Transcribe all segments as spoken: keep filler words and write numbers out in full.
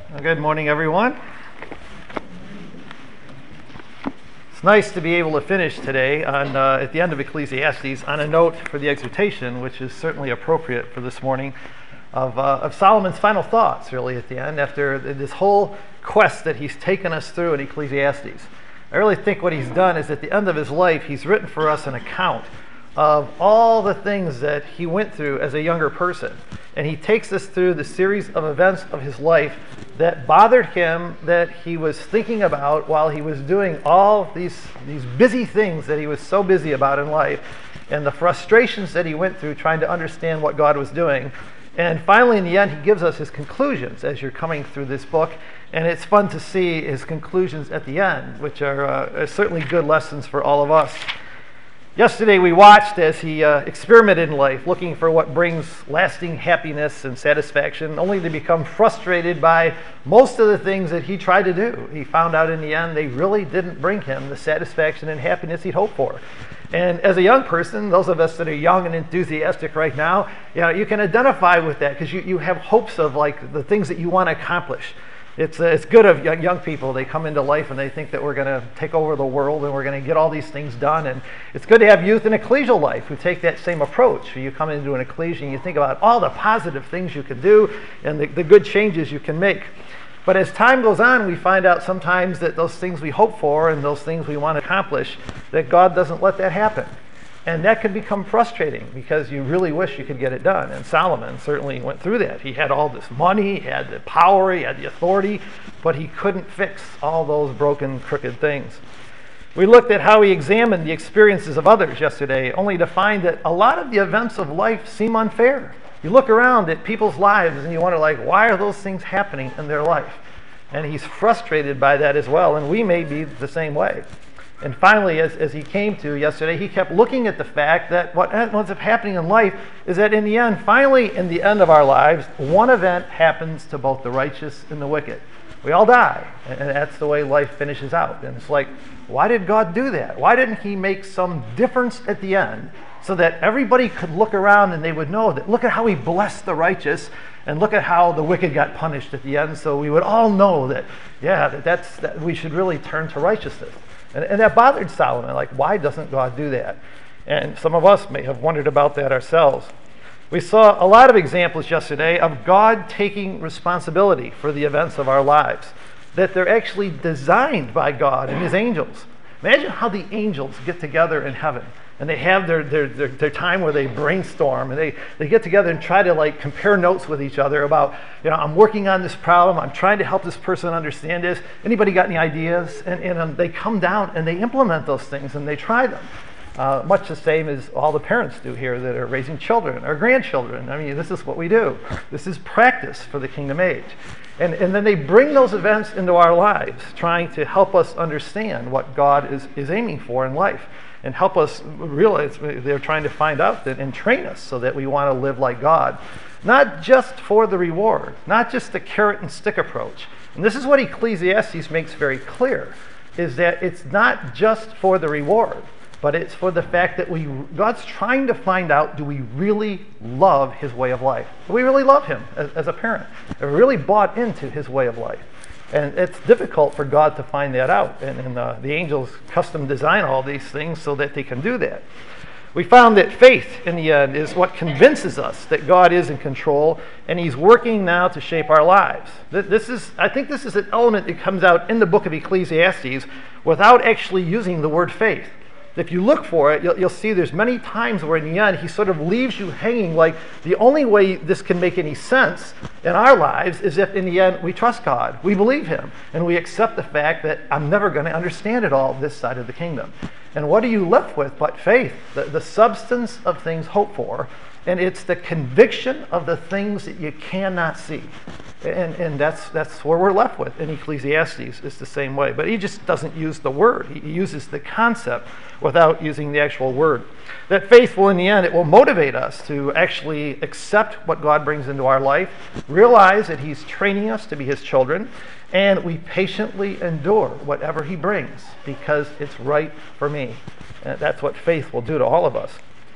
Well, good morning, everyone. It's nice to be able to finish today on uh, at the end of Ecclesiastes on a note for the exhortation, which is certainly appropriate for this morning, of, uh, of Solomon's final thoughts, really, at the end, after this whole quest that he's taken us through in Ecclesiastes. I really think what he's done is at the end of his life, he's written for us an account of all the things that he went through as a younger person. And he takes us through the series of events of his life that bothered him, that he was thinking about while he was doing all these, these busy things that he was so busy about in life, and the frustrations that he went through trying to understand what God was doing. And finally, in the end, he gives us his conclusions as you're coming through this book. And it's fun to see his conclusions at the end, which are, uh, are certainly good lessons for all of us. Yesterday we watched as he uh, experimented in life, looking for what brings lasting happiness and satisfaction, only to become frustrated by most of the things that he tried to do. He found out in the end they really didn't bring him the satisfaction and happiness he'd hoped for. And as a young person, those of us that are young and enthusiastic right now, you know, you can identify with that because you, you have hopes of like the things that you want to accomplish. It's, uh, it's good of young, young people. They come into life and they think that we're going to take over the world and we're going to get all these things done. And it's good to have youth in ecclesial life who take that same approach. You come into an ecclesia and you think about all the positive things you can do and the, the good changes you can make. But as time goes on, we find out sometimes that those things we hope for and those things we want to accomplish, that God doesn't let that happen. And that can become frustrating because you really wish you could get it done. And Solomon certainly went through that. He had all this money, he had the power, he had the authority, but he couldn't fix all those broken, crooked things. We looked at how he examined the experiences of others yesterday, only to find that a lot of the events of life seem unfair. You look around at people's lives and you wonder, like, why are those things happening in their life? And he's frustrated by that as well, and we may be the same way. And finally, as, as he came to yesterday, he kept looking at the fact that what ends up happening in life is that in the end, finally in the end of our lives, one event happens to both the righteous and the wicked. We all die, and that's the way life finishes out. And it's like, why did God do that? Why didn't he make some difference at the end so that everybody could look around and they would know that look at how he blessed the righteous and look at how the wicked got punished at the end, so we would all know that, yeah, that, that's, that we should really turn to righteousness. And, and that bothered Solomon. Like, why doesn't God do that? And some of us may have wondered about that ourselves. We saw a lot of examples yesterday of God taking responsibility for the events of our lives, that they're actually designed by God and his angels. Imagine how the angels get together in heaven and they have their, their, their, their time where they brainstorm and they, they get together and try to like compare notes with each other about, you know, I'm working on this problem, I'm trying to help this person understand this. Anybody got any ideas? And, and um, they come down and they implement those things and they try them. Uh, much the same as all the parents do here that are raising children or grandchildren. I mean, this is what we do. This is practice for the kingdom age. And, and then they bring those events into our lives, trying to help us understand what God is, is aiming for in life and help us realize they're trying to find out that, and train us so that we want to live like God. Not just for the reward, not just the carrot and stick approach. And this is what Ecclesiastes makes very clear, is that it's not just for the reward, but it's for the fact that we God's trying to find out, do we really love his way of life? Do we really love him as, as a parent? Are we really bought into his way of life? And it's difficult for God to find that out. And, and uh, the angels custom design all these things so that they can do that. We found that faith, in the end, is what convinces us that God is in control and he's working now to shape our lives. This is, I think this is an element that comes out in the book of Ecclesiastes without actually using the word faith. If you look for it, you'll, you'll see there's many times where in the end he sort of leaves you hanging like the only way this can make any sense in our lives is if in the end we trust God, we believe him, and we accept the fact that I'm never going to understand it all this side of the kingdom. And what are you left with but faith, the, the substance of things hoped for, and it's the conviction of the things that you cannot see. And, and that's, that's where we're left with in Ecclesiastes. It's the same way. But he just doesn't use the word. He uses the concept without using the actual word. That faith will, in the end, it will motivate us to actually accept what God brings into our life, realize that he's training us to be his children, and we patiently endure whatever he brings because it's right for me. And that's what faith will do to all of us.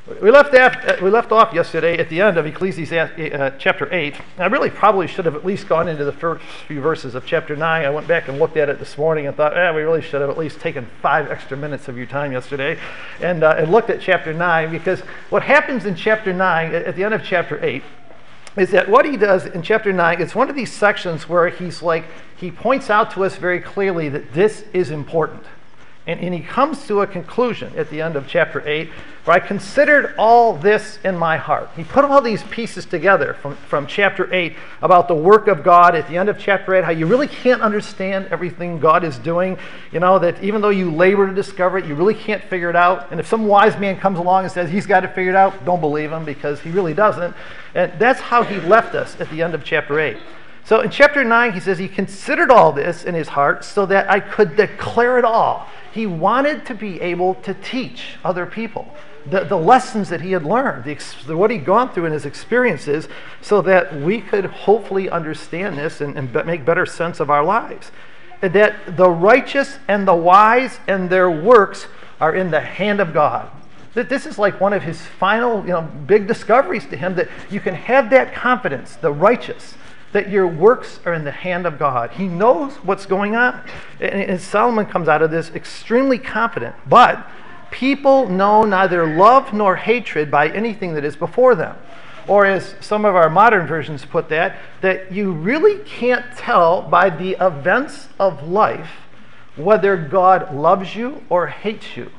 We left, af- we left off yesterday at the end of Ecclesiastes uh, chapter eight. I really probably should have at least gone into the first few verses of chapter nine. I went back and looked at it this morning and thought, eh, we really should have at least taken five extra minutes of your time yesterday and, uh, and looked at chapter nine, because what happens in chapter nine, at the end of chapter eight, is that what he does in chapter nine, it's one of these sections where he's like, he points out to us very clearly that this is important. And, and he comes to a conclusion at the end of chapter eight, where I considered all this in my heart. He put all these pieces together from, from chapter eight about the work of God at the end of chapter eight, how you really can't understand everything God is doing. You know, that even though you labor to discover it, you really can't figure it out. And if some wise man comes along and says he's got it figured out, don't believe him, because he really doesn't. And that's how he left us at the end of chapter eight. So in chapter nine, he says he considered all this in his heart so that I could declare it all. He wanted to be able to teach other people the, the lessons that he had learned, the, what he'd gone through in his experiences, so that we could hopefully understand this and, and make better sense of our lives. And that the righteous and the wise and their works are in the hand of God. That this is like one of his final, you know, big discoveries to him, that you can have that confidence, the righteous, that your works are in the hand of God. He knows what's going on. And, and Solomon comes out of this extremely confident. But people know neither love nor hatred by anything that is before them. Or as some of our modern versions put that, that you really can't tell by the events of life whether God loves you or hates you.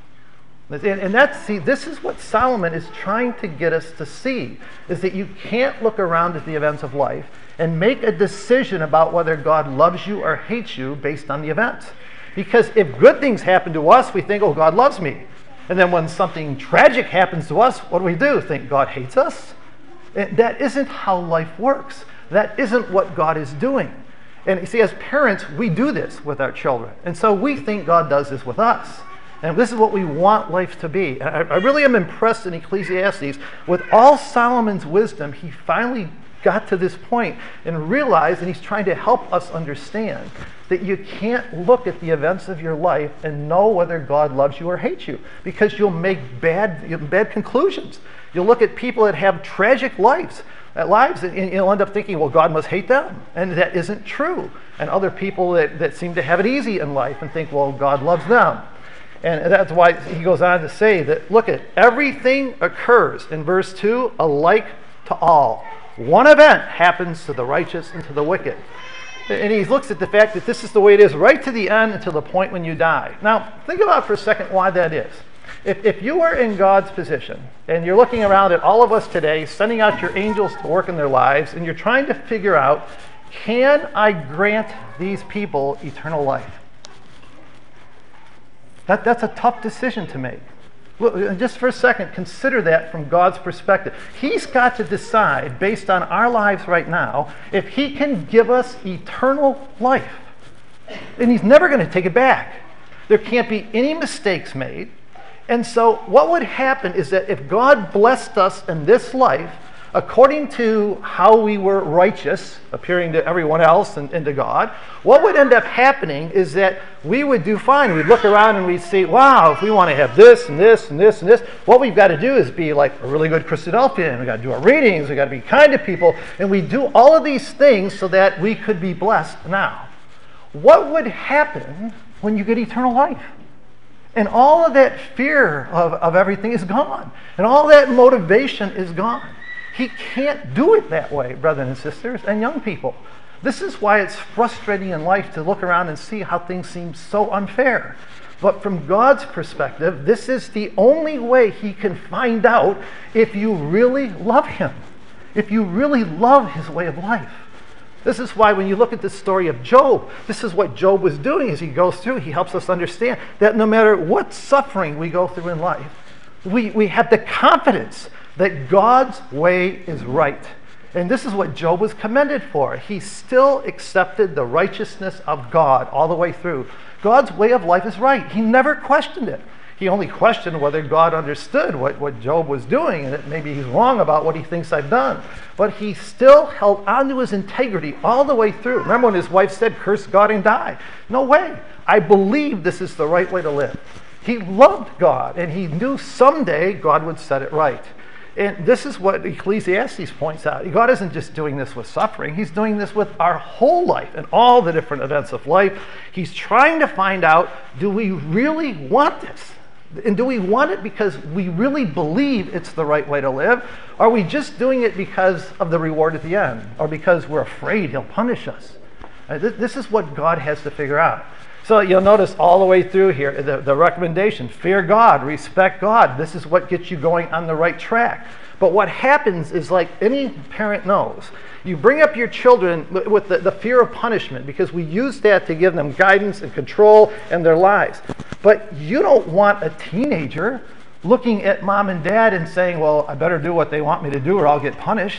And, and that's, see, this is what Solomon is trying to get us to see, is that you can't look around at the events of life and make a decision about whether God loves you or hates you based on the events. Because if good things happen to us, we think, oh, God loves me. And then when something tragic happens to us, what do we do? Think God hates us? And that isn't how life works. That isn't what God is doing. And you see, as parents, we do this with our children. And so we think God does this with us. And this is what we want life to be. And I, I really am impressed in Ecclesiastes. With all Solomon's wisdom, he finally got to this point and realized, and he's trying to help us understand, that you can't look at the events of your life and know whether God loves you or hates you, because you'll make bad, bad conclusions. You'll look at people that have tragic lives, lives and you'll end up thinking, well, God must hate them. And that isn't true. And other people that, that seem to have it easy in life and think, well, God loves them. And that's why he goes on to say that, look at, everything occurs, in verse two, alike to all. One event happens to the righteous and to the wicked. And he looks at the fact that this is the way it is right to the end, until the point when you die. Now, think about for a second why that is. If, if you were in God's position, and you're looking around at all of us today, sending out your angels to work in their lives, and you're trying to figure out, can I grant these people eternal life? That, that's a tough decision to make. Look, just for a second, consider that from God's perspective. He's got to decide, based on our lives right now, if he can give us eternal life. And he's never going to take it back. There can't be any mistakes made. And so what would happen is that if God blessed us in this life, according to how we were righteous, appearing to everyone else and, and to God, what would end up happening is that we would do fine. We'd look around and we'd see, wow, if we want to have this and this and this and this, what we've got to do is be like a really good Christadelphian. We've got to do our readings. We've got to be kind to people. And we do all of these things so that we could be blessed now. What would happen when you get eternal life? And all of that fear of, of everything is gone. And all that motivation is gone. He can't do it that way, brothers and sisters, and young people. This is why it's frustrating in life to look around and see how things seem so unfair. But from God's perspective, this is the only way he can find out if you really love him, if you really love his way of life. This is why when you look at the story of Job, this is what Job was doing as he goes through. He helps us understand that no matter what suffering we go through in life, we, we have the confidence that God's way is right. And this is what Job was commended for. He still accepted the righteousness of God all the way through. God's way of life is right. He never questioned it. He only questioned whether God understood what, what Job was doing, and that maybe he's wrong about what he thinks I've done. But he still held on to his integrity all the way through. Remember when his wife said, curse God and die? No way. I believe this is the right way to live. He loved God, and he knew someday God would set it right. And this is what Ecclesiastes points out. God isn't just doing this with suffering. He's doing this with our whole life and all the different events of life. He's trying to find out, do we really want this? And do we want it because we really believe it's the right way to live? Or are we just doing it because of the reward at the end? Or because we're afraid he'll punish us? This is what God has to figure out. So you'll notice all the way through here, the, the recommendation, fear God, respect God. This is what gets you going on the right track. But what happens is, like any parent knows, you bring up your children with the, the fear of punishment, because we use that to give them guidance and control in their lives. But you don't want a teenager looking at mom and dad and saying, well, I better do what they want me to do or I'll get punished.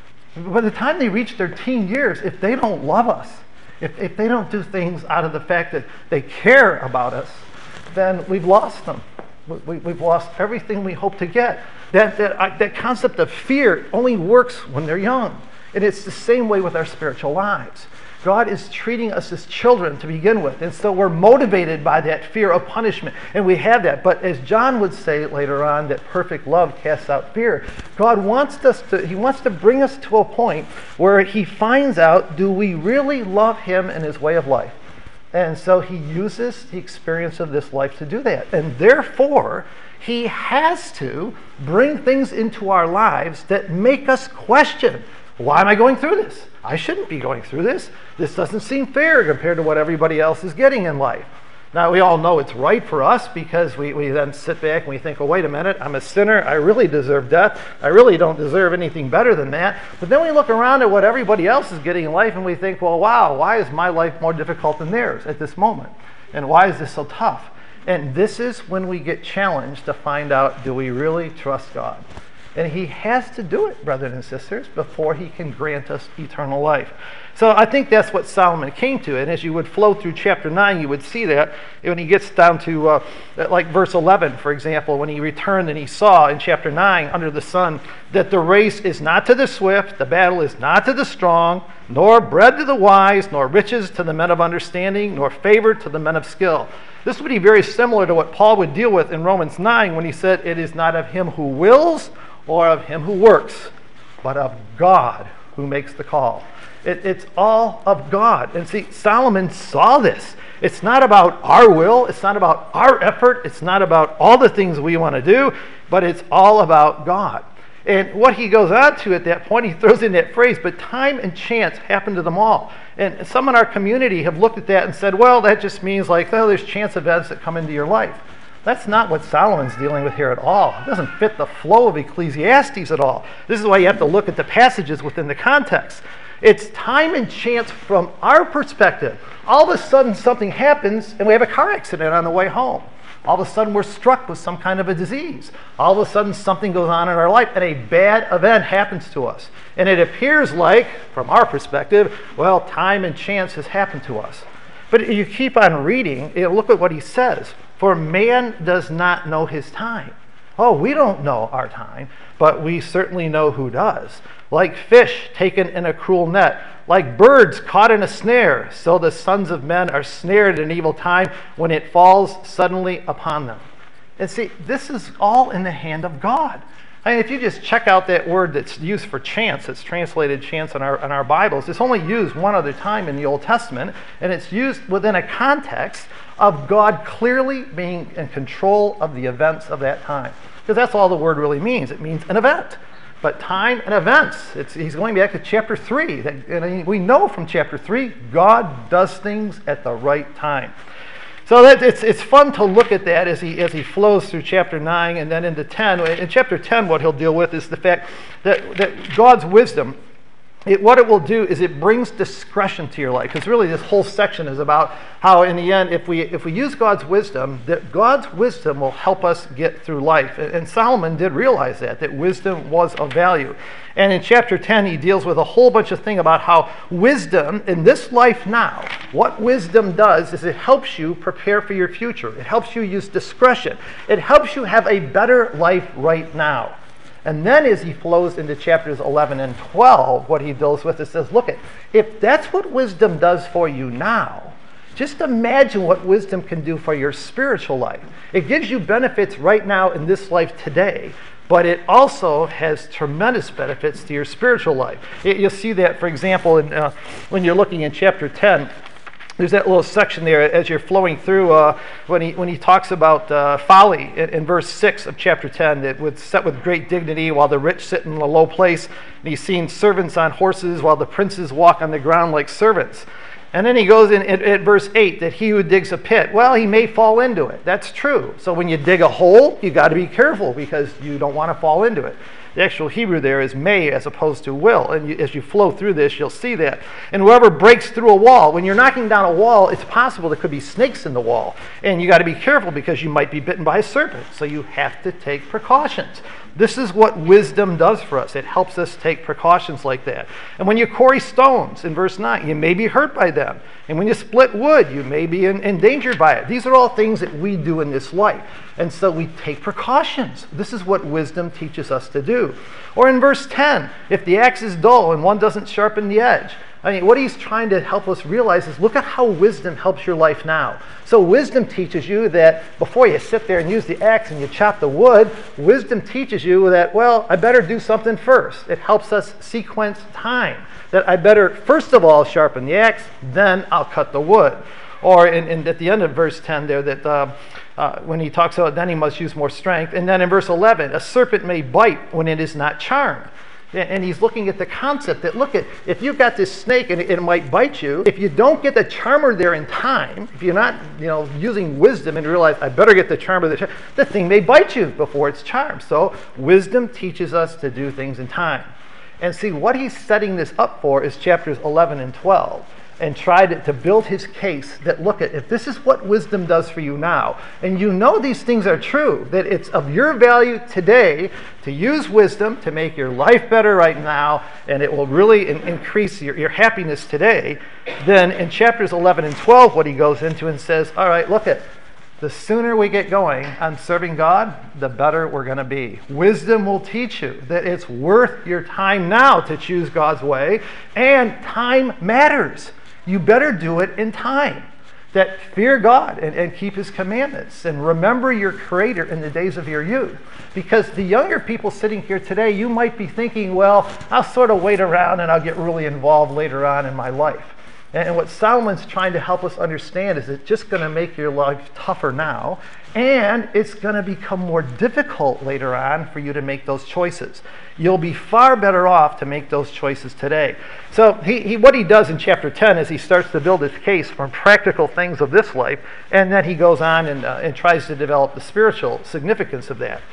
By the time they reach their teen years, if they don't love us, If, if they don't do things out of the fact that they care about us, then we've lost them. We, we've lost everything we hope to get. That, that, uh, that concept of fear only works when they're young. And it's the same way with our spiritual lives. God is treating us as children to begin with. And so we're motivated by that fear of punishment. And we have that. But as John would say later on, that perfect love casts out fear. God wants us to, he wants to bring us to a point where he finds out, do we really love him and his way of life? And so he uses the experience of this life to do that. And therefore, he has to bring things into our lives that make us question, why am I going through this? I shouldn't be going through this. This doesn't seem fair compared to what everybody else is getting in life. Now, we all know it's right for us, because we, we then sit back and we think, oh, wait a minute, I'm a sinner. I really deserve death. I really don't deserve anything better than that. But then we look around at what everybody else is getting in life and we think, well, wow, why is my life more difficult than theirs at this moment? And why is this so tough? And this is when we get challenged to find out, do we really trust God? And he has to do it, brothers and sisters, before he can grant us eternal life. So I think that's what Solomon came to. And as you would flow through chapter nine, you would see that when he gets down to uh, like verse eleven, for example, when he returned and he saw in chapter nine under the sun that the race is not to the swift, the battle is not to the strong, nor bread to the wise, nor riches to the men of understanding, nor favor to the men of skill. This would be very similar to what Paul would deal with in Romans nine when he said, it is not of him who wills or of him who works, but of God who makes the call. It, it's all of God. And see, Solomon saw this. It's not about our will. It's not about our effort. It's not about all the things we want to do, but it's all about God. And what he goes on to at that point, he throws in that phrase, but time and chance happen to them all. And some in our community have looked at that and said, well, that just means like, oh, there's chance events that come into your life. That's not what Solomon's dealing with here at all. It doesn't fit the flow of Ecclesiastes at all. This is why you have to look at the passages within the context. It's time and chance from our perspective. All of a sudden something happens and we have a car accident on the way home. All of a sudden we're struck with some kind of a disease. All of a sudden something goes on in our life and a bad event happens to us. And it appears like, from our perspective, well, time and chance has happened to us. But if you keep on reading, you know, look at what he says. For man does not know his time. Oh, we don't know our time, but we certainly know who does. Like fish taken in a cruel net, like birds caught in a snare, so the sons of men are snared in an evil time when it falls suddenly upon them. And see, this is all in the hand of God. I mean, if you just check out that word that's used for chance, it's translated chance in our, in our Bibles, it's only used one other time in the Old Testament, and it's used within a context of God clearly being in control of the events of that time. Because that's all the word really means. It means an event. But time and events, it's, he's going back to chapter three. That, and we know from chapter three, God does things at the right time. So that it's it's fun to look at that as he as he flows through chapter nine and then into ten. In chapter ten, what he'll deal with is the fact that, that God's wisdom, it, what it will do is it brings discretion to your life. Because really this whole section is about how in the end, if we if we use God's wisdom, that God's wisdom will help us get through life. And, and Solomon did realize that, that wisdom was of value. And in chapter ten, he deals with a whole bunch of things about how wisdom in this life now, what wisdom does is it helps you prepare for your future. It helps you use discretion. It helps you have a better life right now. And then as he flows into chapters eleven and twelve, what he deals with is says, look, at if that's what wisdom does for you now, Just imagine what wisdom can do for your spiritual life. It gives you benefits right now in this life today, but it also has tremendous benefits to your spiritual life. It, you'll see that, for example, in, uh, when you're looking in chapter ten, there's that little section there as you're flowing through uh, when he when he talks about uh, folly in, in verse six of chapter ten, that was set with great dignity while the rich sit in a low place, and he's seen servants on horses while the princes walk on the ground like servants. And then he goes in at, at verse eight that he who digs a pit, well, he may fall into it. That's true. So when you dig a hole, you got to be careful because you don't want to fall into it. The actual Hebrew there is may as opposed to will. And you, as you flow through this, you'll see that. And whoever breaks through a wall, when you're knocking down a wall, it's possible there could be snakes in the wall. And you got to be careful because you might be bitten by a serpent. So you have to take precautions. This is what wisdom does for us. It helps us take precautions like that. And when you quarry stones, in verse nine, you may be hurt by them. And when you split wood, you may be in, endangered by it. These are all things that we do in this life. And so we take precautions. This is what wisdom teaches us to do. Or in verse ten, if the axe is dull and one doesn't sharpen the edge. I mean, what he's trying to help us realize is look at how wisdom helps your life now. So wisdom teaches you that before you sit there and use the axe and you chop the wood, wisdom teaches you that, well, I better do something first. It helps us sequence time. That I better, first of all, sharpen the axe, then I'll cut the wood. Or in, in, at the end of verse ten there, that uh, uh, when he talks about then he must use more strength. And then in verse eleven, a serpent may bite when it is not charmed. And he's looking at the concept that, look, at if you've got this snake and it, it might bite you, if you don't get the charmer there in time, if you're not, you know, using wisdom and realize, I better get the charmer, the, char the thing may bite you before it's charmed. So wisdom teaches us to do things in time. And see, what he's setting this up for is chapters eleven and twelve. And tried to build his case that, look, at if this is what wisdom does for you now, and you know these things are true, that it's of your value today to use wisdom to make your life better right now, and it will really in increase your, your happiness today, then in chapters eleven and twelve, what he goes into and says, all right, look, at the sooner we get going on serving God, the better we're going to be. Wisdom will teach you that it's worth your time now to choose God's way, and time matters. You better do it in time. That fear God and, and keep his commandments and remember your Creator in the days of your youth. Because the younger people sitting here today, you might be thinking, well, I'll sort of wait around and I'll get really involved later on in my life. And, and what Solomon's trying to help us understand is it's just going to make your life tougher now, and it's going to become more difficult later on for you to make those choices. You'll be far better off to make those choices today. So he, he, what he does in chapter ten is he starts to build his case from practical things of this life, and then he goes on and, uh, and tries to develop the spiritual significance of that.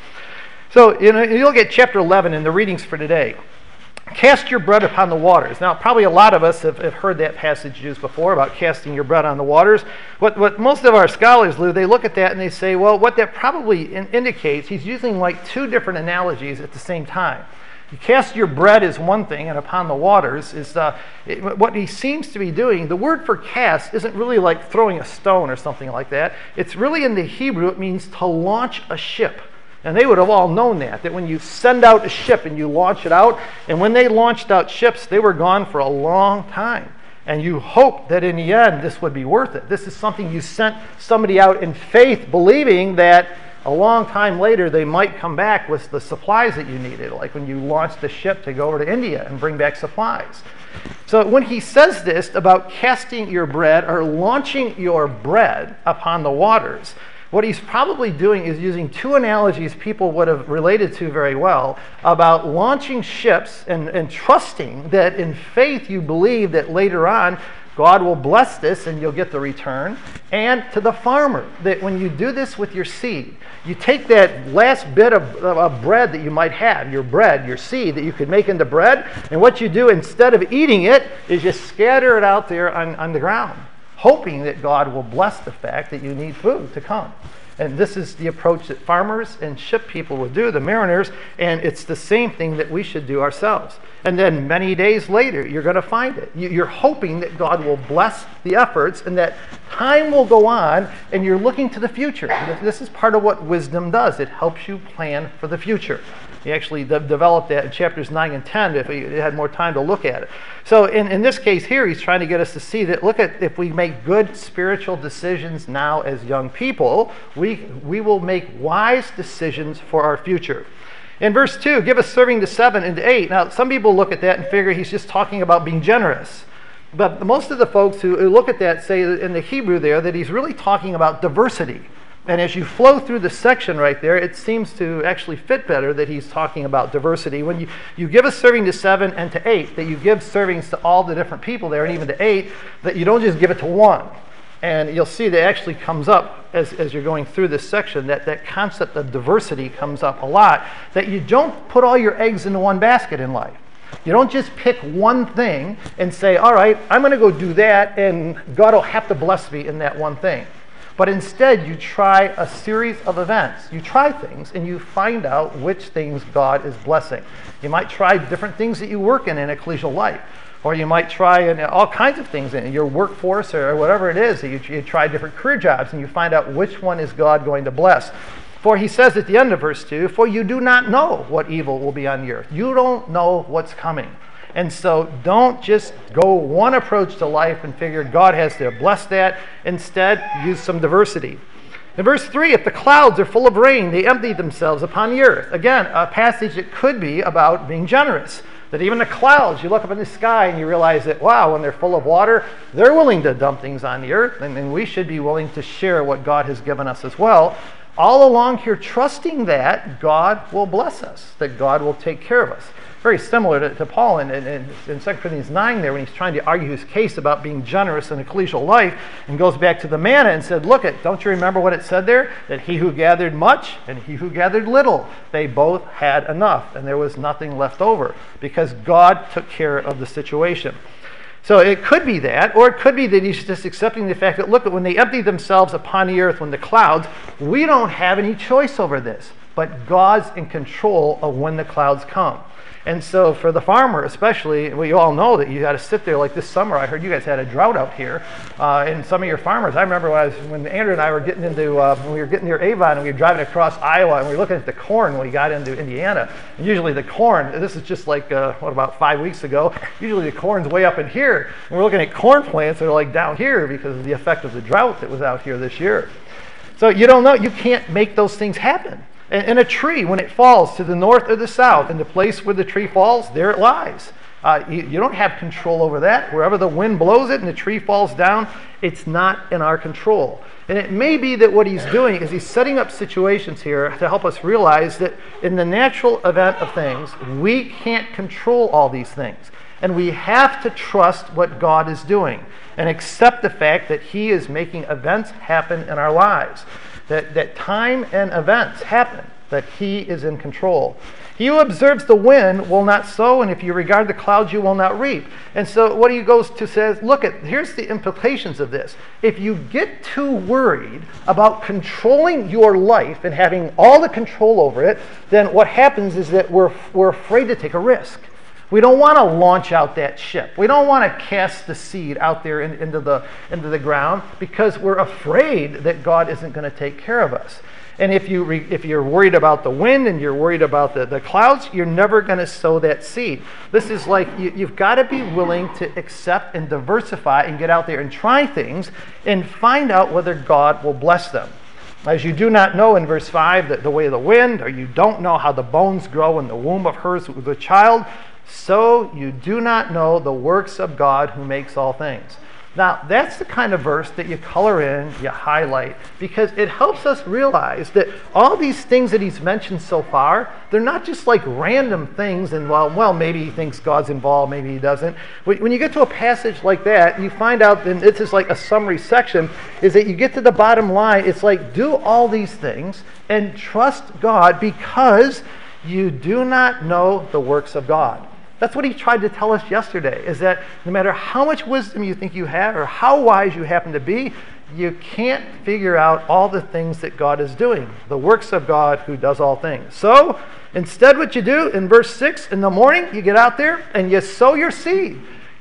So you know, you'll get chapter eleven in the readings for today. Cast your bread upon the waters. Now, probably a lot of us have, have heard that passage used before about casting your bread on the waters. What, what most of our scholars do, they look at that and they say, well, what that probably in, indicates, he's using like two different analogies at the same time. You cast your bread is one thing, and upon the waters is uh, it, what he seems to be doing. The word for cast isn't really like throwing a stone or something like that. It's really in the Hebrew, it means to launch a ship. And they would have all known that, that when you send out a ship and you launch it out, and when they launched out ships, they were gone for a long time. And you hope that in the end, this would be worth it. This is something you sent somebody out in faith, believing that a long time later they might come back with the supplies that you needed, like when you launched the ship to go over to India and bring back supplies. So when he says this about casting your bread or launching your bread upon the waters, what he's probably doing is using two analogies people would have related to very well about launching ships and, and trusting that in faith you believe that later on God will bless this and you'll get the return. And to the farmer, that when you do this with your seed, you take that last bit of, of bread that you might have, your bread, your seed that you could make into bread, and what you do instead of eating it is you scatter it out there on, on the ground, hoping that God will bless the fact that you need food to come. And this is the approach that farmers and ship people would do, the mariners, and it's the same thing that we should do ourselves. And then many days later, you're going to find it. You're hoping that God will bless the efforts and that time will go on, and you're looking to the future. This is part of what wisdom does. It helps you plan for the future. He actually de- developed that in chapters nine and ten if he had more time to look at it. So in, in this case here, he's trying to get us to see that, look at, if we make good spiritual decisions now as young people, we, we will make wise decisions for our future. In verse two, give us serving to seven and to eight. Now, some people look at that and figure he's just talking about being generous. But most of the folks who look at that say in the Hebrew there that he's really talking about diversity. And as you flow through the section right there, it seems to actually fit better that he's talking about diversity. When you, you give a serving to seven and to eight, that you give servings to all the different people there, and even to eight, that you don't just give it to one. And you'll see that actually comes up as, as you're going through this section, that that concept of diversity comes up a lot, that you don't put all your eggs into one basket in life. You don't just pick one thing and say, all right, I'm going to go do that, and God will have to bless me in that one thing. But instead, you try a series of events. You try things, and you find out which things God is blessing. You might try different things that you work in in ecclesial life. Or you might try in all kinds of things in your workforce or whatever it is. You, you try different career jobs, and you find out which one is God going to bless. For he says at the end of verse two, for you do not know what evil will be on the earth. You don't know what's coming. And so don't just go one approach to life and figure God has to bless that. Instead, use some diversity. In verse three, if the clouds are full of rain, they empty themselves upon the earth. Again, a passage that could be about being generous. That even the clouds, you look up in the sky and you realize that, wow, when they're full of water, they're willing to dump things on the earth. And, and we should be willing to share what God has given us as well. All along here, trusting that God will bless us, that God will take care of us. Very similar to, to Paul in, in, in Second Corinthians nine there, when he's trying to argue his case about being generous in ecclesial life, and goes back to the manna and said, look, it, don't you remember what it said there? That he who gathered much and he who gathered little, they both had enough, and there was nothing left over, because God took care of the situation. So it could be that, or it could be that he's just accepting the fact that, look, when they empty themselves upon the earth, when the clouds, we don't have any choice over this, but God's in control of when the clouds come. And so for the farmer especially, we all know that you got to sit there. Like this summer, I heard you guys had a drought out here, uh, and some of your farmers. I remember when I was when Andrew and I were getting into uh, when we were getting near Avon, and we were driving across Iowa, and we were looking at the corn when we got into Indiana. And usually the corn, this is just like uh, what about five weeks ago. Usually the corn's way up in here, and we're looking at corn plants that are like down here because of the effect of the drought that was out here this year. So you don't know. You can't make those things happen. And a tree, when it falls to the north or the south, and the place where the tree falls, there it lies. Uh, you, you don't have control over that. Wherever the wind blows it and the tree falls down, it's not in our control. And it may be that what he's doing is he's setting up situations here to help us realize that in the natural event of things, we can't control all these things. And we have to trust what God is doing and accept the fact that he is making events happen in our lives. That, that time and events happen, that he is in control. He who observes the wind will not sow, and if you regard the clouds, you will not reap. And so what he goes to says, look, at here's the implications of this. If you get too worried about controlling your life and having all the control over it, then what happens is that we're, we're afraid to take a risk. We don't want to launch out that ship. We don't want to cast the seed out there in, into, the, into the ground because we're afraid that God isn't going to take care of us. And if, you re, if you're worried about the wind and you're worried about the, the clouds, you're never going to sow that seed. This is like you, you've got to be willing to accept and diversify and get out there and try things and find out whether God will bless them. As you do not know in verse five the, the way of the wind, or you don't know how the bones grow in the womb of her with a child, so you do not know the works of God who makes all things. Now, that's the kind of verse that you color in, you highlight, because it helps us realize that all these things that he's mentioned so far, they're not just like random things, and well, well, maybe he thinks God's involved, maybe he doesn't. When you get to a passage like that, you find out, and this is like a summary section, is that you get to the bottom line, it's like, do all these things and trust God because you do not know the works of God. That's what he tried to tell us yesterday, is that no matter how much wisdom you think you have or how wise you happen to be, you can't figure out all the things that God is doing, the works of God who does all things. So instead what you do in verse six, in the morning you get out there and you sow your seed.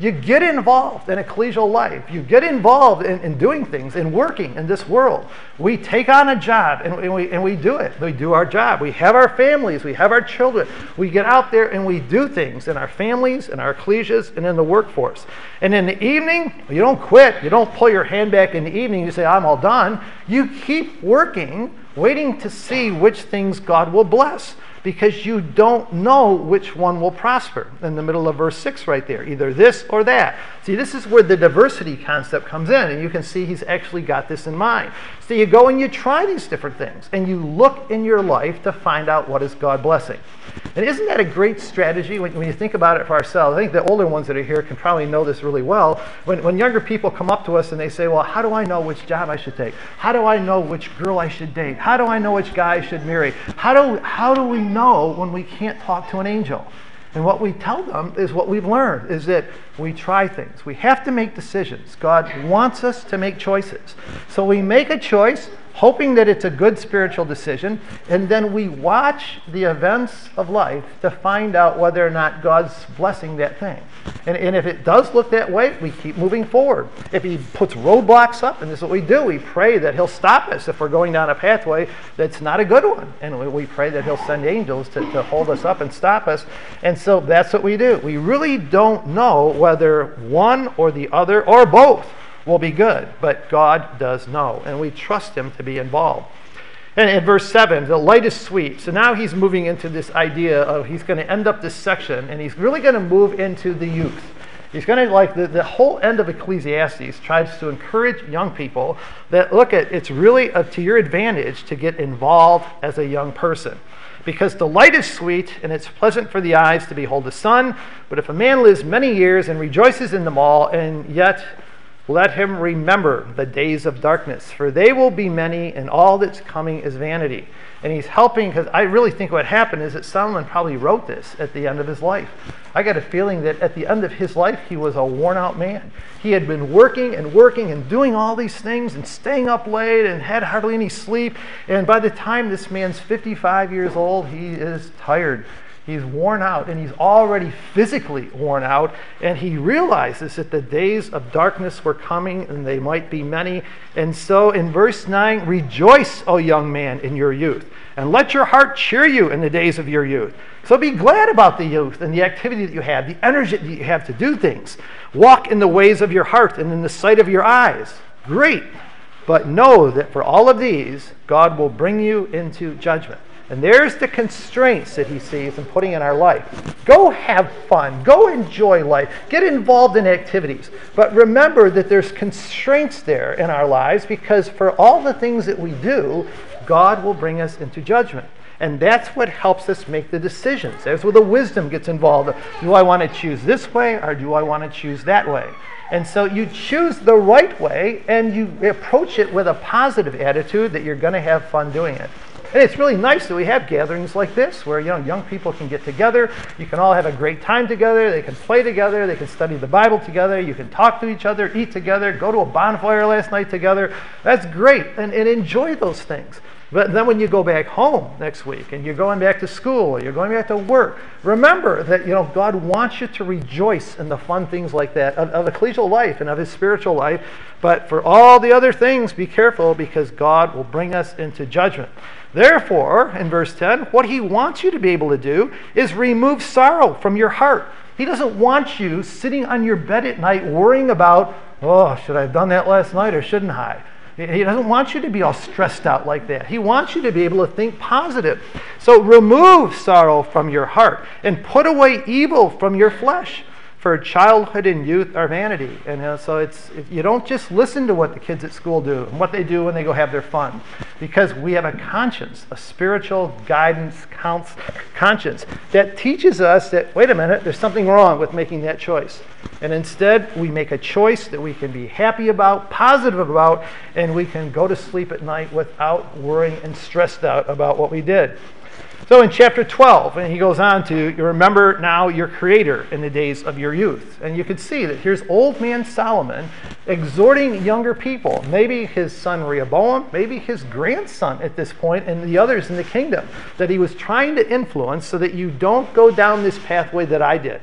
You get involved in ecclesial life. You get involved in, in doing things, in working in this world. We take on a job and, and, we, and we do it. We do our job. We have our families. We have our children. We get out there and we do things in our families, in our ecclesias, and in the workforce. And in the evening, you don't quit. You don't pull your hand back in the evening and you say, I'm all done. You keep working, waiting to see which things God will bless, because you don't know which one will prosper. In the middle of verse six right there, either this or that. See, this is where the diversity concept comes in, and you can see he's actually got this in mind. So you go and you try these different things, and you look in your life to find out what is God blessing. And isn't that a great strategy when, when you think about it for ourselves? I think the older ones that are here can probably know this really well. When, when younger people come up to us and they say, well, how do I know which job I should take? How do I know which girl I should date? How do I know which guy I should marry? How do, how do we know when we can't talk to an angel? And what we tell them is what we've learned, is that we try things. We have to make decisions. God wants us to make choices. So we make a choice, hoping that it's a good spiritual decision, and then we watch the events of life to find out whether or not God's blessing that thing. And, and if it does look that way, we keep moving forward. If he puts roadblocks up, and this is what we do, we pray that he'll stop us if we're going down a pathway that's not a good one. And we, we pray that he'll send angels to, to hold us up and stop us. And so that's what we do. We really don't know whether one or the other or both will be good, but God does know, and we trust him to be involved. And in verse seven, the light is sweet. So now he's moving into this idea of he's going to end up this section, and he's really going to move into the youth. He's going to, like the, the whole end of Ecclesiastes tries to encourage young people that, look, at it's really a, to your advantage to get involved as a young person. Because the light is sweet, and it's pleasant for the eyes to behold the sun. But if a man lives many years and rejoices in them all, and yet let him remember the days of darkness, for they will be many, and all that's coming is vanity. And he's helping, because I really think what happened is that Solomon probably wrote this at the end of his life. I got a feeling that at the end of his life, he was a worn-out man. He had been working and working and doing all these things and staying up late and had hardly any sleep. And by the time this man's fifty-five years old, he is tired. He's worn out, and he's already physically worn out, and he realizes that the days of darkness were coming, and they might be many. And so in verse nine, rejoice, O young man, in your youth, and let your heart cheer you in the days of your youth. So be glad about the youth and the activity that you have, the energy that you have to do things. Walk in the ways of your heart and in the sight of your eyes. Great. But know that for all of these, God will bring you into judgment. And there's the constraints that he sees in putting in our life. Go have fun. Go enjoy life. Get involved in activities. But remember that there's constraints there in our lives, because for all the things that we do, God will bring us into judgment. And that's what helps us make the decisions. That's where the wisdom gets involved. Do I want to choose this way, or do I want to choose that way? And so you choose the right way, and you approach it with a positive attitude that you're going to have fun doing it. And it's really nice that we have gatherings like this where, you know, young people can get together. You can all have a great time together. They can play together. They can study the Bible together. You can talk to each other, eat together, go to a bonfire last night together. That's great, and, and enjoy those things. But then when you go back home next week and you're going back to school or you're going back to work, remember that, you know, God wants you to rejoice in the fun things like that of, of ecclesial life and of his spiritual life. But for all the other things, be careful, because God will bring us into judgment. Therefore, in verse ten, what he wants you to be able to do is remove sorrow from your heart. He doesn't want you sitting on your bed at night worrying about, oh, should I have done that last night or shouldn't I? He doesn't want you to be all stressed out like that. He wants you to be able to think positive. So remove sorrow from your heart and put away evil from your flesh. For childhood and youth are vanity. And you know, so it's you don't just listen to what the kids at school do and what they do when they go have their fun. Because we have a conscience, a spiritual guidance conscience that teaches us that, wait a minute, there's something wrong with making that choice. And instead, we make a choice that we can be happy about, positive about, and we can go to sleep at night without worrying and stressed out about what we did. So in chapter twelve, and he goes on to, you remember now your Creator in the days of your youth. And you can see that here's old man Solomon exhorting younger people, maybe his son Rehoboam, maybe his grandson at this point, and the others in the kingdom, that he was trying to influence so that you don't go down this pathway that I did.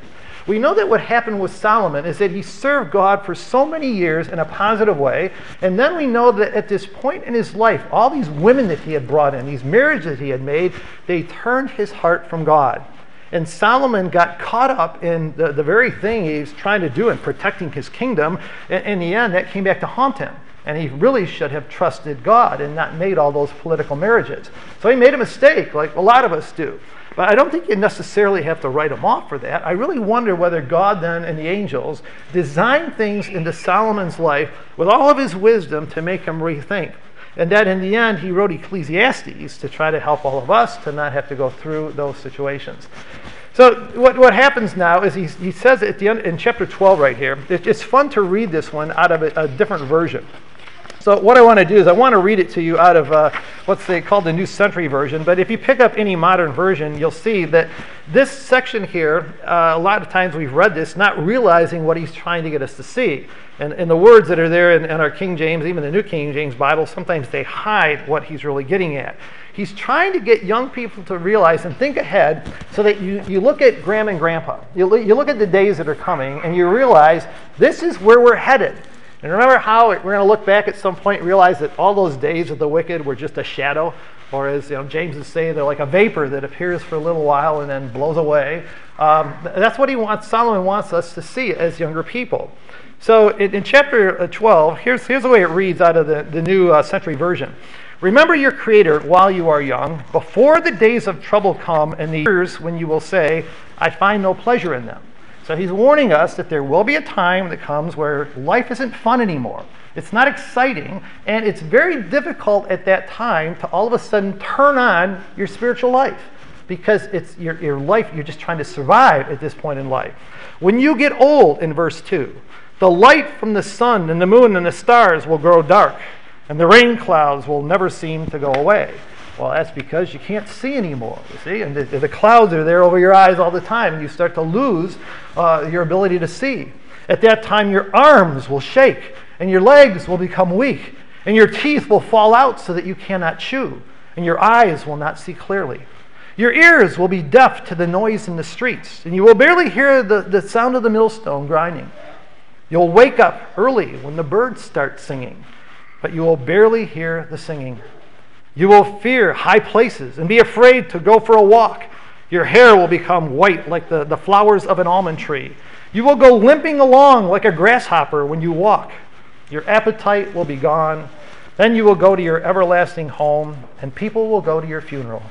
We know that what happened with Solomon is that he served God for so many years in a positive way, and then we know that at this point in his life, all these women that he had brought in, these marriages that he had made, they turned his heart from God. And Solomon got caught up in the, the very thing he's trying to do in protecting his kingdom. And in the end, that came back to haunt him. And he really should have trusted God and not made all those political marriages. So he made a mistake, like a lot of us do. But I don't think you necessarily have to write him off for that. I really wonder whether God then and the angels designed things into Solomon's life with all of his wisdom to make him rethink. And that in the end, he wrote Ecclesiastes to try to help all of us to not have to go through those situations. So what, what happens now is he, he says at the end, in chapter twelve right here, it, it's fun to read this one out of a, a different version. So what I want to do is I want to read it to you out of uh, what's they called the New Century Version. But if you pick up any modern version, you'll see that this section here, uh, a lot of times we've read this not realizing what he's trying to get us to see. And, and the words that are there in, in our King James, even the New King James Bible, sometimes they hide what he's really getting at. He's trying to get young people to realize and think ahead so that you, you look at Grandma and Grandpa. You, you look at the days that are coming and you realize this is where we're headed. And remember how we're going to look back at some point and realize that all those days of the wicked were just a shadow, or as you know, James is saying, they're like a vapor that appears for a little while and then blows away. Um, that's what he wants. Solomon wants us to see as younger people. So in, in chapter twelve, here's, here's the way it reads out of the, the New uh, Century Version. Remember your Creator while you are young, before the days of trouble come and the years when you will say, I find no pleasure in them. So he's warning us that there will be a time that comes where life isn't fun anymore. It's not exciting, and it's very difficult at that time to all of a sudden turn on your spiritual life because it's your, your life, you're just trying to survive at this point in life. When you get old, in verse two, the light from the sun and the moon and the stars will grow dark, and the rain clouds will never seem to go away. Well, that's because you can't see anymore, you see? And the, the clouds are there over your eyes all the time, and you start to lose uh, your ability to see. At that time, your arms will shake, and your legs will become weak, and your teeth will fall out so that you cannot chew, and your eyes will not see clearly. Your ears will be deaf to the noise in the streets, and you will barely hear the, the sound of the millstone grinding. You'll wake up early when the birds start singing, but you will barely hear the singing. You will fear high places and be afraid to go for a walk. Your hair will become white like the, the flowers of an almond tree. You will go limping along like a grasshopper when you walk. Your appetite will be gone. Then you will go to your everlasting home, and people will go to your funeral.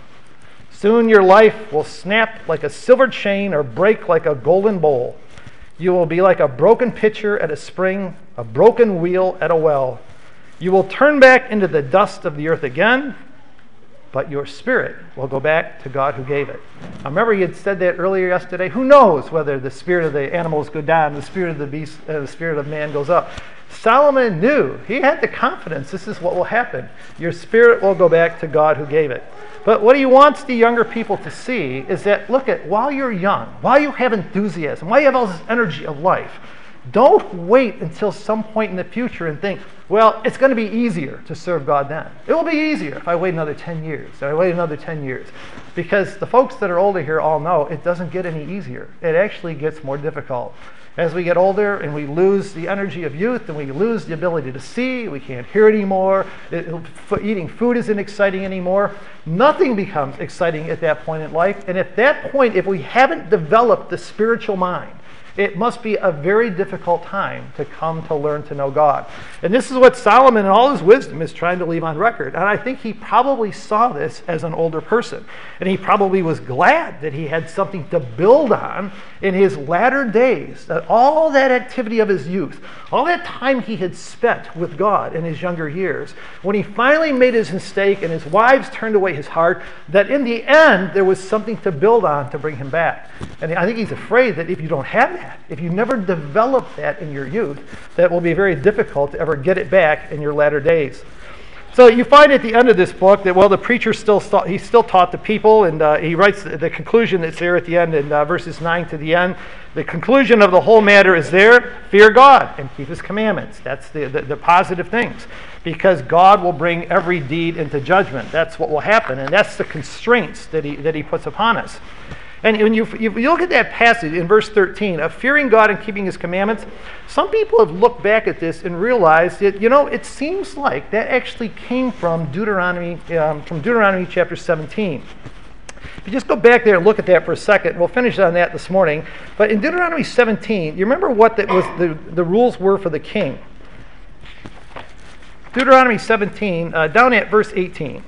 Soon your life will snap like a silver chain or break like a golden bowl. You will be like a broken pitcher at a spring, a broken wheel at a well. You will turn back into the dust of the earth again, but your spirit will go back to God who gave it. Now remember, he had said that earlier yesterday. Who knows whether the spirit of the animals go down, the spirit of the beast, uh, the spirit of man goes up. Solomon knew. He had the confidence. This is what will happen. Your spirit will go back to God who gave it. But what he wants the younger people to see is that, look at, while you're young, while you have enthusiasm, while you have all this energy of life, don't wait until some point in the future and think, well, it's going to be easier to serve God then. It will be easier if I wait another ten years, if I wait another ten years. Because the folks that are older here all know it doesn't get any easier. It actually gets more difficult. As we get older and we lose the energy of youth and we lose the ability to see, we can't hear anymore, it, it, eating food isn't exciting anymore, nothing becomes exciting at that point in life. And at that point, if we haven't developed the spiritual mind, it must be a very difficult time to come to learn to know God. And this is what Solomon in all his wisdom is trying to leave on record. And I think he probably saw this as an older person. And he probably was glad that he had something to build on in his latter days, that all that activity of his youth, all that time he had spent with God in his younger years, when he finally made his mistake and his wives turned away his heart, that in the end there was something to build on to bring him back. And I think he's afraid that if you don't have that, if you never develop that in your youth, that will be very difficult to ever get it back in your latter days. So you find at the end of this book that, well, the preacher still he still taught the people, and uh, he writes the, the conclusion that's there at the end in uh, verses nine to the end. The conclusion of the whole matter is there: fear God and keep his commandments. That's the, the, the positive things, because God will bring every deed into judgment. That's what will happen, and that's the constraints that he that he puts upon us. And when you, you look at that passage in verse thirteen of fearing God and keeping his commandments, some people have looked back at this and realized that, you know, it seems like that actually came from Deuteronomy, um, from Deuteronomy chapter seventeen. If you just go back there and look at that for a second, we'll finish on that this morning. But in Deuteronomy seventeen, you remember what that was the, the rules were for the king? Deuteronomy seventeen, uh, down at verse eighteen.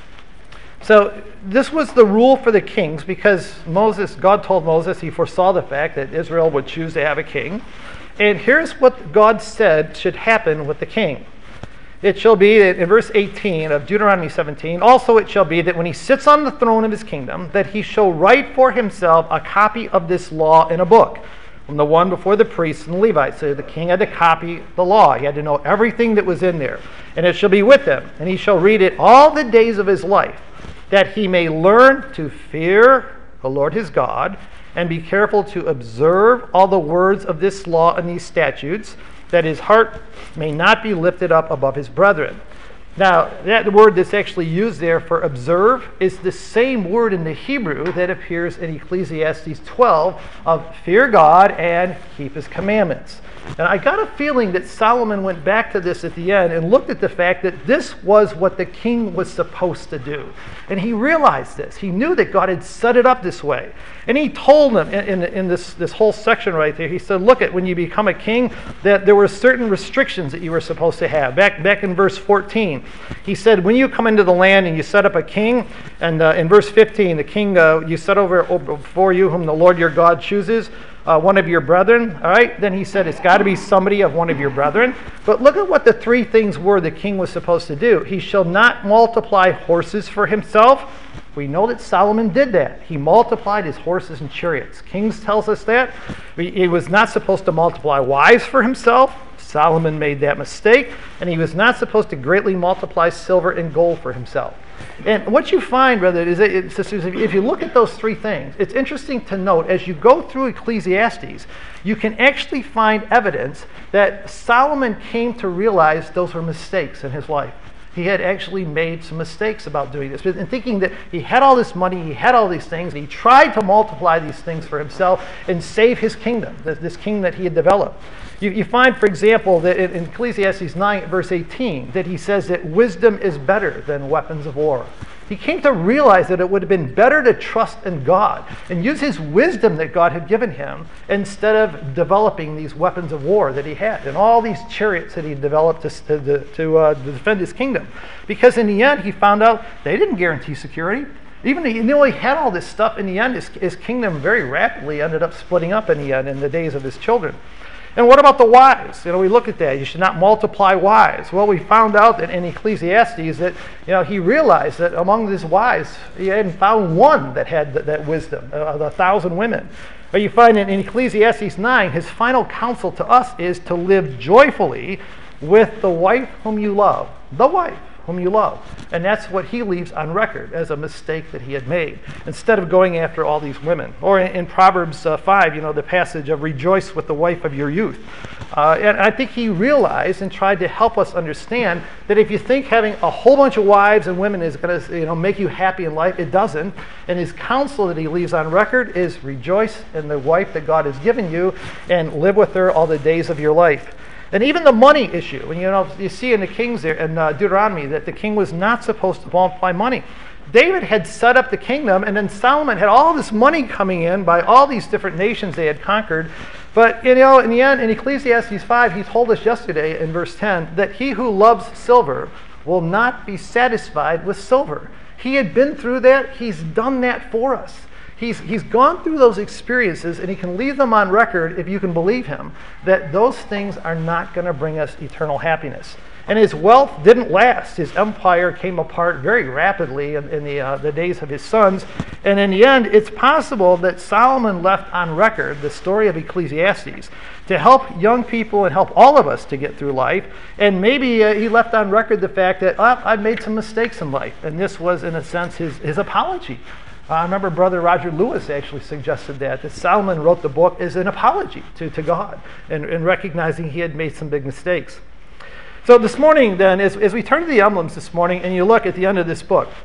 So this was the rule for the kings because Moses, God told Moses, he foresaw the fact that Israel would choose to have a king. And here's what God said should happen with the king. It shall be that in verse eighteen of Deuteronomy seventeen, also it shall be that when he sits on the throne of his kingdom, that he shall write for himself a copy of this law in a book, from the one before the priests and the Levites. So the king had to copy the law. He had to know everything that was in there. And it shall be with him, and he shall read it all the days of his life, that he may learn to fear the Lord his God, and be careful to observe all the words of this law and these statutes, that his heart may not be lifted up above his brethren. Now, that word that's actually used there for observe is the same word in the Hebrew that appears in Ecclesiastes twelve of fear God and keep his commandments. And I got a feeling that Solomon went back to this at the end and looked at the fact that this was what the king was supposed to do. And he realized this. He knew that God had set it up this way. And he told him in, in, in this, this whole section right there, he said, look, at when you become a king, that there were certain restrictions that you were supposed to have. Back, back in verse fourteen, he said, when you come into the land and you set up a king, and uh, in verse fifteen, the king uh, you set over before you whom the Lord your God chooses, Uh, one of your brethren, all right? Then he said it's got to be somebody of one of your brethren. But look at what the three things were the king was supposed to do. He shall not multiply horses for himself. We know that Solomon did that. He multiplied his horses and chariots. Kings tells us that. He was not supposed to multiply wives for himself. Solomon made that mistake. And he was not supposed to greatly multiply silver and gold for himself. And what you find, brother, is that it's just, if you look at those three things, it's interesting to note as you go through Ecclesiastes, you can actually find evidence that Solomon came to realize those were mistakes in his life. He had actually made some mistakes about doing this. And thinking that he had all this money, he had all these things, and he tried to multiply these things for himself and save his kingdom, this kingdom that he had developed. You, you find, for example, that in Ecclesiastes nine, verse eighteen, that he says that wisdom is better than weapons of war. He came to realize that it would have been better to trust in God and use his wisdom that God had given him instead of developing these weapons of war that he had and all these chariots that he developed to, to, to, uh, to defend his kingdom. Because in the end, he found out they didn't guarantee security. Even though he had all this stuff, in the end, his, his kingdom very rapidly ended up splitting up in the end in the days of his children. And what about the wives? You know, we look at that. You should not multiply wives. Well, we found out that in Ecclesiastes that, you know, he realized that among his wives, he hadn't found one that had that, that wisdom, uh, a thousand women. But you find in, in Ecclesiastes nine, his final counsel to us is to live joyfully with the wife whom you love. The wife whom you love. And that's what he leaves on record as a mistake that he had made, instead of going after all these women. Or in, in Proverbs uh, five, you know, the passage of rejoice with the wife of your youth. Uh, and I think he realized and tried to help us understand that if you think having a whole bunch of wives and women is going to, you know, make you happy in life, it doesn't. And his counsel that he leaves on record is rejoice in the wife that God has given you and live with her all the days of your life. And even the money issue, and you know, you see in the Kings there in uh, Deuteronomy that the king was not supposed to multiply money. David had set up the kingdom, and then Solomon had all this money coming in by all these different nations they had conquered. But you know, in the end, in Ecclesiastes five, he told us yesterday in verse ten that he who loves silver will not be satisfied with silver. He had been through that. He's done that for us. He's, he's gone through those experiences, and he can leave them on record, if you can believe him, that those things are not going to bring us eternal happiness. And his wealth didn't last. His empire came apart very rapidly in, in the, uh, the days of his sons. And in the end, it's possible that Solomon left on record the story of Ecclesiastes to help young people and help all of us to get through life. And maybe uh, he left on record the fact that, oh, I've made some mistakes in life. And this was, in a sense, his, his apology. Uh, I remember Brother Roger Lewis actually suggested that, that Solomon wrote the book as an apology to, to God and, and recognizing he had made some big mistakes. So this morning then, as, as we turn to the emblems this morning and you look at the end of this book,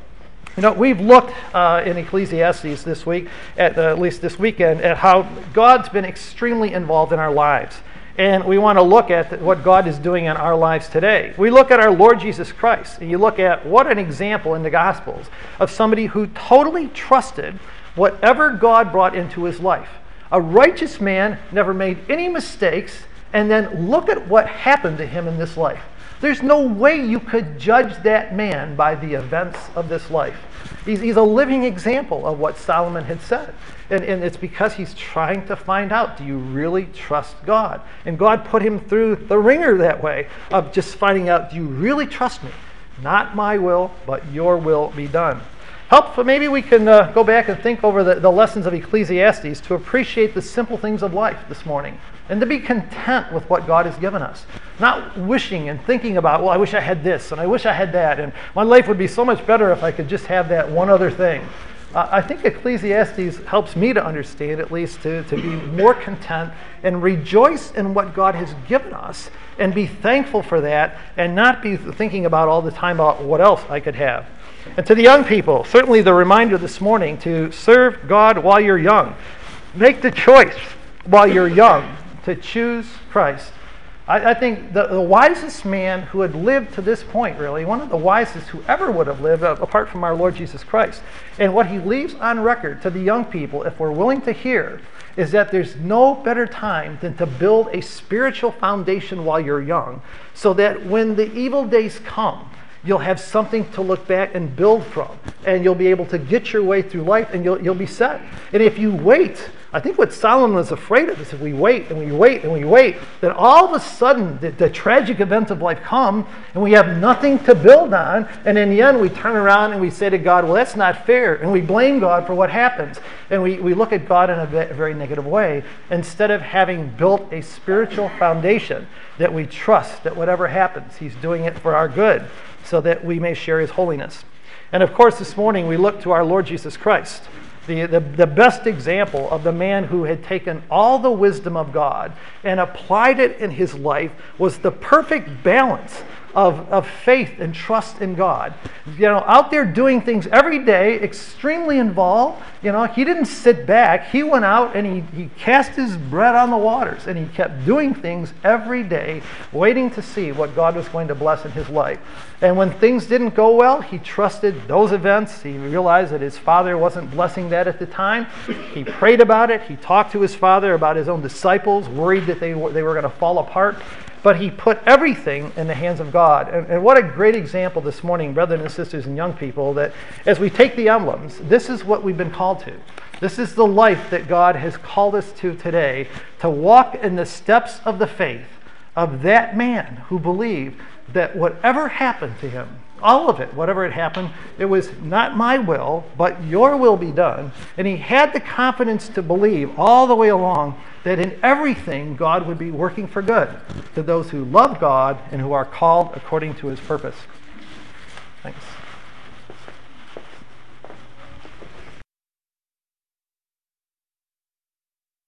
You know, we've looked uh, in Ecclesiastes this week, at, uh, at least this weekend, at how God's been extremely involved in our lives. And we want to look at what God is doing in our lives today. We look at our Lord Jesus Christ, and you look at what an example in the Gospels of somebody who totally trusted whatever God brought into his life. A righteous man, never made any mistakes, and then look at what happened to him in this life. There's no way you could judge that man by the events of this life. He's, he's a living example of what Solomon had said. And, and it's because he's trying to find out, do you really trust God? And God put him through the ringer that way of just finding out, do you really trust me? Not my will, but your will be done. Help, maybe we can uh, go back and think over the, the lessons of Ecclesiastes to appreciate the simple things of life this morning and to be content with what God has given us. Not wishing and thinking about, well, I wish I had this and I wish I had that and my life would be so much better if I could just have that one other thing. Uh, I think Ecclesiastes helps me to understand, at least, to, to be more content and rejoice in what God has given us and be thankful for that and not be thinking about all the time about what else I could have. And to the young people, certainly the reminder this morning to serve God while you're young. Make the choice while you're young to choose Christ. I, I think the, the wisest man who had lived to this point, really, one of the wisest who ever would have lived, uh, apart from our Lord Jesus Christ, and what he leaves on record to the young people, if we're willing to hear, is that there's no better time than to build a spiritual foundation while you're young, so that when the evil days come, you'll have something to look back and build from, and you'll be able to get your way through life, and you'll, you'll be set. And if you wait, I think what Solomon was afraid of is if we wait and we wait and we wait, then all of a sudden the, the tragic events of life come, and we have nothing to build on, and in the end we turn around and we say to God, well, that's not fair, and we blame God for what happens, and we, we look at God in a very negative way, instead of having built a spiritual foundation that we trust that whatever happens, he's doing it for our good, so that we may share his holiness. And of course, this morning we look to our Lord Jesus Christ, the, the, the best example of the man who had taken all the wisdom of God and applied it in his life, was the perfect balance of, of faith and trust in God. You know, out there doing things every day, extremely involved. You know, he didn't sit back. He went out and he, he cast his bread on the waters, and he kept doing things every day, waiting to see what God was going to bless in his life. And when things didn't go well, he trusted those events. He realized that his father wasn't blessing that at the time. He prayed about it. He talked to his father about his own disciples, worried that they were, they were going to fall apart. But he put everything in the hands of God. And, and what a great example this morning, brothers and sisters and young people, that as we take the emblems, this is what we've been called to. This is the life that God has called us to today, to walk in the steps of the faith of that man who believed that whatever happened to him, all of it, whatever had happened, it was not my will, but your will be done. And he had the confidence to believe all the way along that in everything God would be working for good to those who love God and who are called according to his purpose. Thanks.